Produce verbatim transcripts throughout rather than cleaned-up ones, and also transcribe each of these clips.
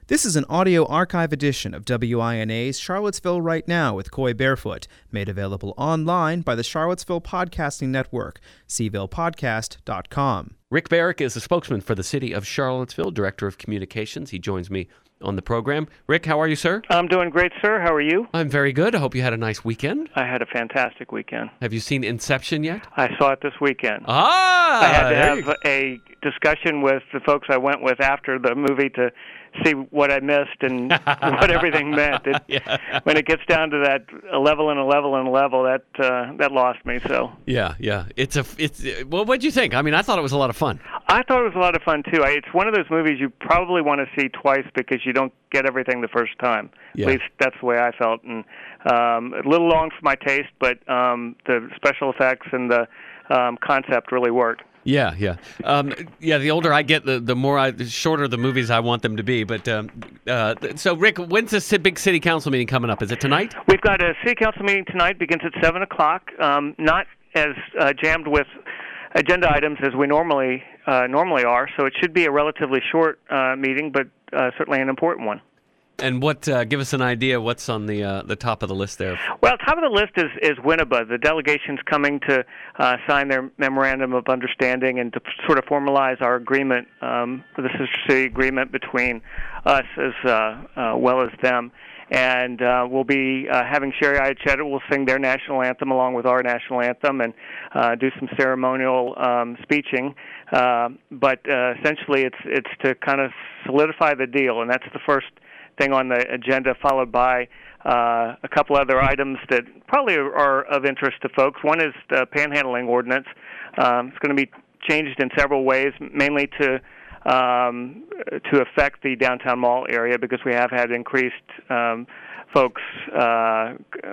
This is an audio archive edition of W I N A's Charlottesville Right Now with Coy Barefoot, made available online by the Charlottesville Podcasting Network, c ville podcast dot com. Rick Barrick is the spokesman for the city of Charlottesville, Director of Communications. He joins me on the program. Rick, how are you, sir? I'm doing great, sir. How are you? I'm very good. I hope you had a nice weekend. I had a fantastic weekend. Have you seen Inception yet? I saw it this weekend. Ah! I had to have a discussion with the folks I went with after the movie to see what I missed and what everything meant. It, yeah. When it gets down to that a level and a level and a level, that uh, that lost me. So yeah, yeah, it's a it's. Well, what'd you think? I mean, I thought it was a lot of fun. I thought it was a lot of fun too. I, it's one of those movies you probably want to see twice because you don't get everything the first time. Yeah. At least that's the way I felt. And um, a little long for my taste, but um, the special effects and the um, concept really worked. Yeah, yeah, um, yeah. The older I get, the the more I, the shorter the movies I want them to be. But um, uh, so, Rick, when's this big city council meeting coming up? Is it tonight? We've got a city council meeting tonight. Begins at seven o'clock. Um, not as uh, jammed with agenda items as we normally uh, normally are. So it should be a relatively short uh, meeting, but uh, certainly an important one. And what? Uh, give us an idea. What's on the uh, the top of the list there? Well, top of the list is is Winneba. The delegation's coming to uh, sign their memorandum of understanding and to sort of formalize our agreement, um, the sister city agreement between us as uh, uh, well as them. And uh, we'll be uh, having Sherry Iachetta will sing their national anthem along with our national anthem and uh, do some ceremonial um, speeching. Uh, but uh, essentially, it's it's to kind of solidify the deal, and that's the first thing on the agenda, followed by uh, a couple other items that probably are of interest to folks. One is the panhandling ordinance. Um, it's going to be changed in several ways, mainly to um, to affect the downtown mall area because we have had increased um, folks uh,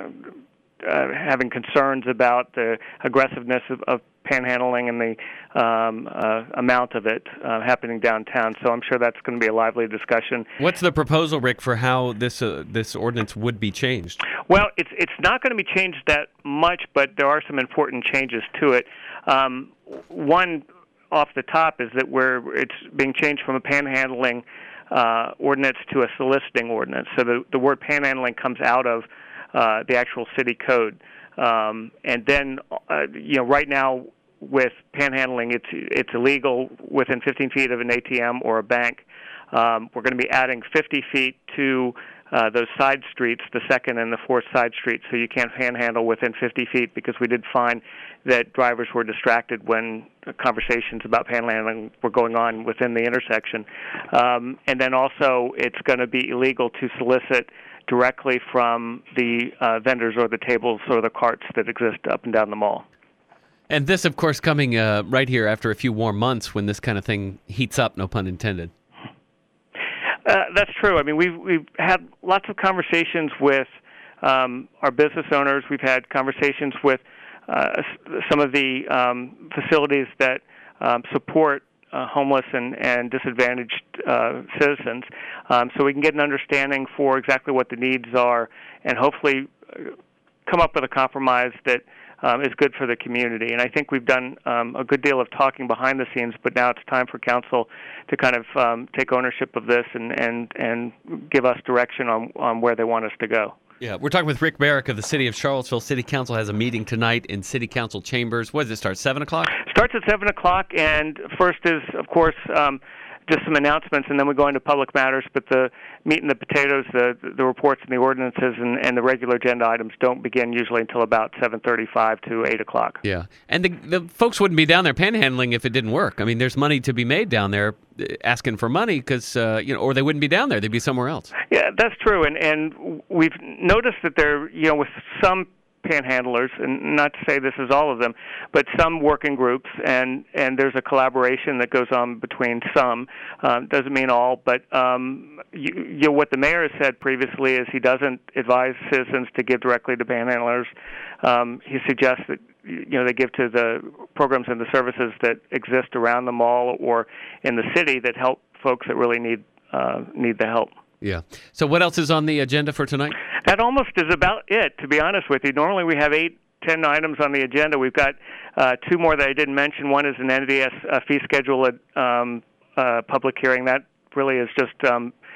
uh, having concerns about the aggressiveness of, of panhandling and the um, uh, amount of it uh, happening downtown. So I'm sure that's going to be a lively discussion. What's the proposal, Rick, for how this uh, this ordinance would be changed? Well, it's it's not going to be changed that much, but there are some important changes to it. Um, one off the top is that we're it's being changed from a panhandling uh, ordinance to a soliciting ordinance. So the, the word panhandling comes out of uh, the actual city code. Um, and then, uh, you know, right now with panhandling, it's it's illegal within fifteen feet of an A T M or a bank. Um, we're going to be adding fifty feet to uh, those side streets, the second and the fourth side streets, so you can't panhandle within fifty feet because we did find that drivers were distracted when conversations about panhandling were going on within the intersection. Um, and then also, it's going to be illegal to solicit directly from the uh, vendors or the tables or the carts that exist up and down the mall. And this, of course, coming uh, right here after a few warm months when this kind of thing heats up, no pun intended. Uh, that's true. I mean, we've, we've had lots of conversations with um, our business owners. We've had conversations with uh, some of the um, facilities that um, support Uh, homeless and, and disadvantaged uh, citizens, um, so we can get an understanding for exactly what the needs are and hopefully come up with a compromise that um, is good for the community. And I think we've done um, a good deal of talking behind the scenes, but now it's time for council to kind of um, take ownership of this and, and, and give us direction on, on where they want us to go. Yeah, we're talking with Rick Barrick of the City of Charlottesville. City Council has a meeting tonight in City Council chambers. What does it start, seven o'clock? Starts at seven o'clock, and first is, of course, um, just some announcements, and then we go into public matters, but the meat and the potatoes, the the reports and the ordinances and, and the regular agenda items don't begin usually until about seven thirty-five to eight o'clock. Yeah, and the, the folks wouldn't be down there panhandling if it didn't work. I mean, there's money to be made down there asking for money because, uh, you know, or they wouldn't be down there. They'd be somewhere else. Yeah, that's true, and, and we've noticed that there, you know, with some panhandlers, and not to say this is all of them, but some working groups, and, and there's a collaboration that goes on between some. Um, doesn't mean all, but um, you, you know, what the mayor has said previously is he doesn't advise citizens to give directly to panhandlers. Um, he suggests that you know they give to the programs and the services that exist around the mall or in the city that help folks that really need uh, need the help. Yeah. So what else is on the agenda for tonight? That almost is about it, to be honest with you. Normally we have eight, ten items on the agenda. We've got uh, two more that I didn't mention. One is an N D S uh, fee schedule um, uh, public hearing. That really is just um,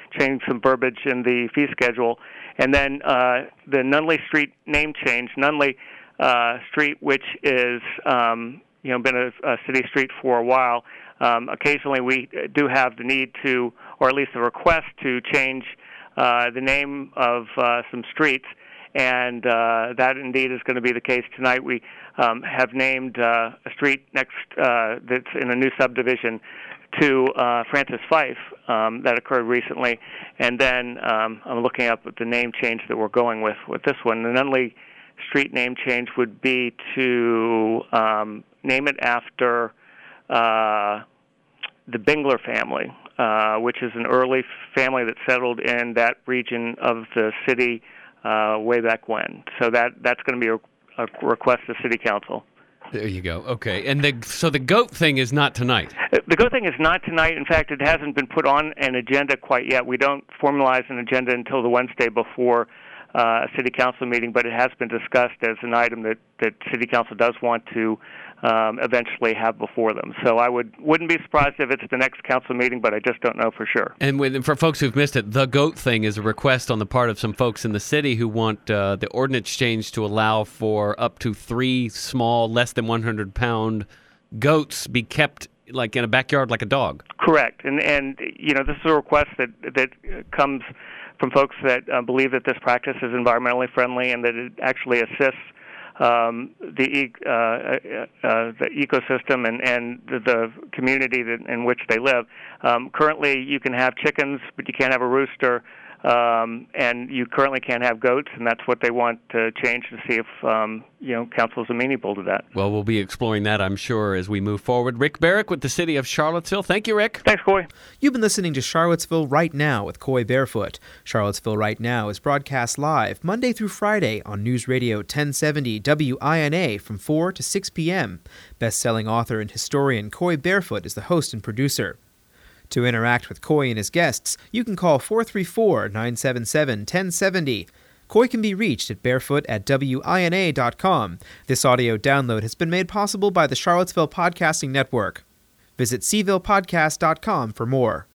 changing some verbiage in the fee schedule. And then uh, the Nunley Street name change, Nunley uh, Street, which is um, you know been a, a city street for a while. Um, occasionally, we do have the need to, or at least a request to change uh, the name of uh, some streets, and uh, that indeed is going to be the case tonight. We um, have named uh, a street next uh, that's in a new subdivision to uh, Francis Fife um, that occurred recently, and then um, I'm looking up at the name change that we're going with with this one. The Nunley Street name change would be to um, name it after uh, the Bingler family, uh, which is an early family that settled in that region of the city uh, way back when. So that that's going to be a, a request to City Council. There you go. Okay. And the so the goat thing is not tonight. The goat thing is not tonight. In fact, it hasn't been put on an agenda quite yet. We don't formalize an agenda until the Wednesday before uh, a City Council meeting, but it has been discussed as an item that, that City Council does want to um, eventually have before them. So I would, wouldn't be surprised if it's the next council meeting, but I just don't know for sure. And with, for folks who've missed it, the goat thing is a request on the part of some folks in the city who want uh, the ordinance change to allow for up to three small, less than one hundred pound goats be kept like in a backyard like a dog. Correct. And, and you know, this is a request that, that comes from folks that uh, believe that this practice is environmentally friendly and that it actually assists um, the uh, uh, the ecosystem and, and the, the community that, in which they live. Um, currently, you can have chickens, but you can't have a rooster, um, and you currently can't have goats, and that's what they want to change to see if um, you know council is amenable to that. Well, we'll be exploring that, I'm sure, as we move forward. Rick Barrick with the City of Charlottesville. Thank you, Rick. Thanks, Coy. You've been listening to Charlottesville Right Now with Coy Barefoot. Charlottesville Right Now is broadcast live Monday through Friday on News Radio ten seventy W I N A from four to six p.m. Best-selling author and historian Coy Barefoot is the host and producer. To interact with Coy and his guests, you can call four three four, nine seven seven, one zero seven zero. Coy can be reached at barefoot at W I N A dot com. This audio download has been made possible by the Charlottesville Podcasting Network. Visit C ville podcast dot com for more.